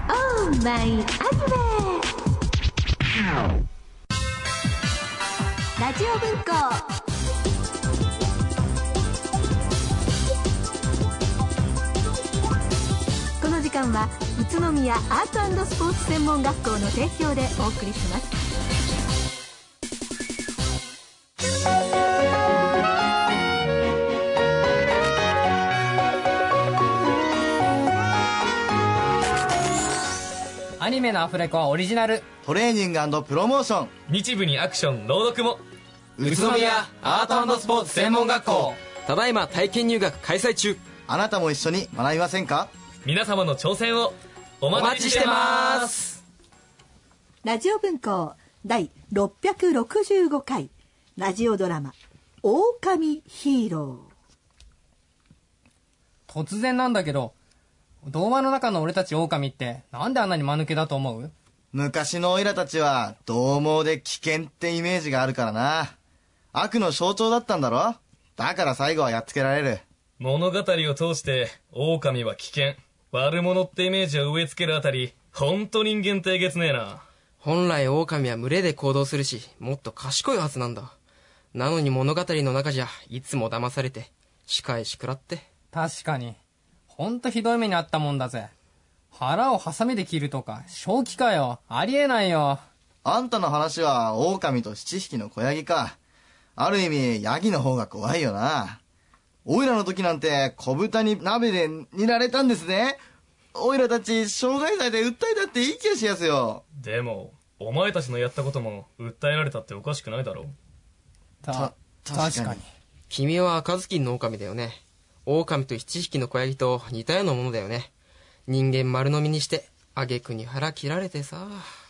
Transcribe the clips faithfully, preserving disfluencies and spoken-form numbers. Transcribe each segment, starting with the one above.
オーマイアニメラジオ文庫この時間は宇都宮アート&スポーツ専門学校の提供でお送りします。 アニメのアフレコはオリジナルトレーニング&プロモーション、 日部にアクション朗読も。 宇都宮アート&スポーツ専門学校、 ただいま体験入学開催中。 あなたも一緒に学びませんか？ 皆様の挑戦をお待ちしてます。 ラジオ文庫第ろっぴゃくろくじゅうごかいラジオドラマ狼ヒーロー。突然なんだけど、童話の中の俺たち狼ってなんであんなに間抜けだと思う？ 昔のオイラたちは獰猛で危険ってイメージがあるからな。悪の象徴だったんだろ？だから最後はやっつけられる。 物語を通して狼は危険、悪者ってイメージを植え付けるあたり、ほんと人間ってえげつねえな。 本来狼は群れで行動するし、もっと賢いはずなんだ。なのに物語の中じゃいつも騙されて仕返し食らって。 確かにほんとひどい目にあったもんだぜ。腹をハサミで切るとか正気かよ。ありえないよ。 あんたの話は狼と七匹の子ヤギか。ある意味ヤギの方が怖いよな。オイラの時なんて小豚に鍋で煮られたんですね。オイラたち傷害罪で訴えたっていい気がしやすよ。 でもお前たちのやったことも訴えられたっておかしくないだろう。 た確かに。 君は赤ずきんの狼だよね。狼と七匹の子ヤギと似たようなものだよね。人間丸飲みにして挙句に腹切られてさ。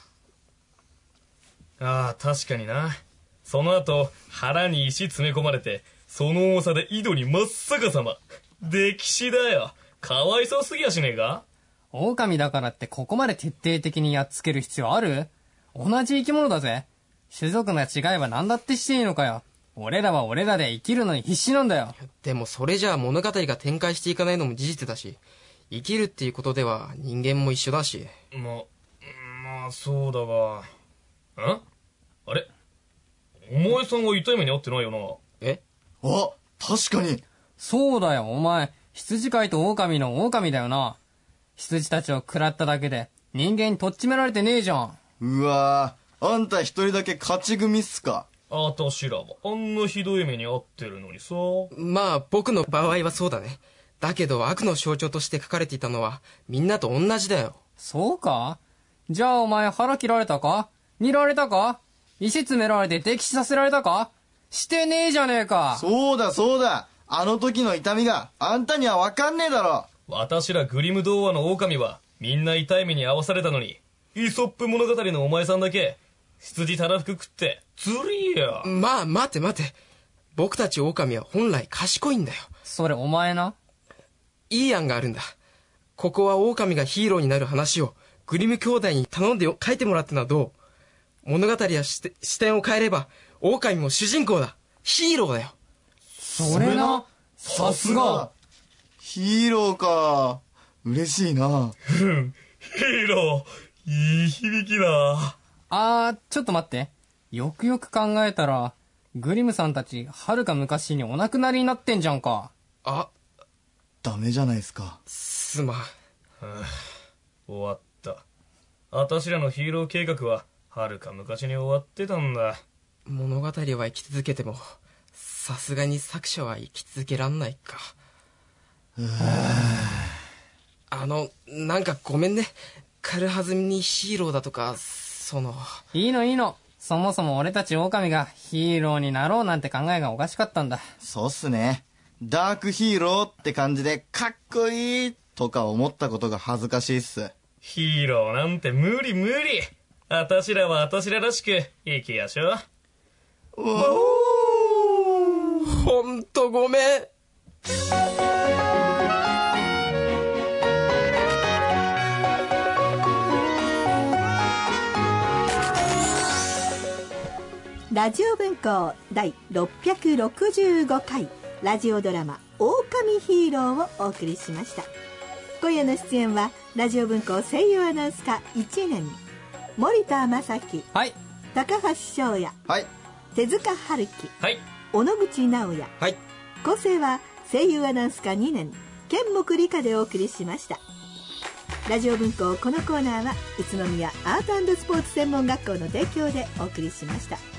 ああ、確かにな。その後腹に石詰め込まれて、その重さで井戸に真っ逆さま。溺死だよ。かわいそうすぎやしねえか。 狼だからってここまで徹底的にやっつける必要ある？同じ生き物だぜ。種族の違いは何だってしていいのかよ。俺らは俺らで生きるのに必死なんだよ。 でもそれじゃあ物語が展開していかないのも事実だし、生きるっていうことでは人間も一緒だし。 ま、まあそうだが。ん？あれ？お前さんが痛い目に遭ってないよな。 え？ あ、確かに。 そうだよ、お前羊飼いと狼の狼だよな。羊たちを食らっただけで人間にとっちめられてねえじゃん。 うわぁ、あんた一人だけ勝ち組っすか。 あたしらはあんなひどい目に遭ってるのにさ。 まあ僕の場合はそうだね。だけど悪の象徴として書かれていたのはみんなと同じだよ。 そうか？じゃあお前腹切られたか？煮られたか？石詰められて溺死させられたか？してねえじゃねえか。 そうだそうだ、あの時の痛みがあんたには分かんねえだろ。 私らグリム童話の狼はみんな痛い目に遭わされたのに、イソップ物語のお前さんだけ羊たらふく食ってずりーや。 まあ待て待て、僕たち狼は本来賢いんだよ。 それお前な。 いい案があるんだ。ここは狼がヒーローになる話をグリム兄弟に頼んで書いてもらったのはどう？物語や視点を変えれば狼も主人公だ。ヒーローだよ。 それな。さすが。 ヒーローか。嬉しいな。 うん、ヒーロー、いい響きだ。 あー、ちょっと待って。よくよく考えたらグリムさんたちはるか昔にお亡くなりになってんじゃんか。 あ、 ダメじゃないですか。 すまん。はあ、終わった。あたしらのヒーロー計画ははるか昔に終わってたんだ。 物語は生き続けてもさすがに作者は生き続けらんないか。あの、なんかごめんね。軽はずみにヒーローだとか、その。 いいのいいの。そもそも俺たち狼がヒーローになろうなんて考えがおかしかったんだ。 そうっすね。ダークヒーローって感じでかっこいいとか思ったことが恥ずかしいっす。 ヒーローなんて無理無理。あたしらはあたしららしく生きやしょ。 うわおー、ほんとごめん。 ラジオ文庫第ろっぴゃくろくじゅうごかいラジオドラマ狼ヒーローをお送りしました。 今夜の出演はラジオ文庫声優アナウンス科いちねん森田正樹、 はい。 高橋翔也、 はい。 手塚春樹、 はい。 小野口直也、 はい。 構成は声優アナウンス科にねん剣木理香でお送りしました。ラジオ文庫このコーナーは宇都宮アート&スポーツ専門学校の提供でお送りしました。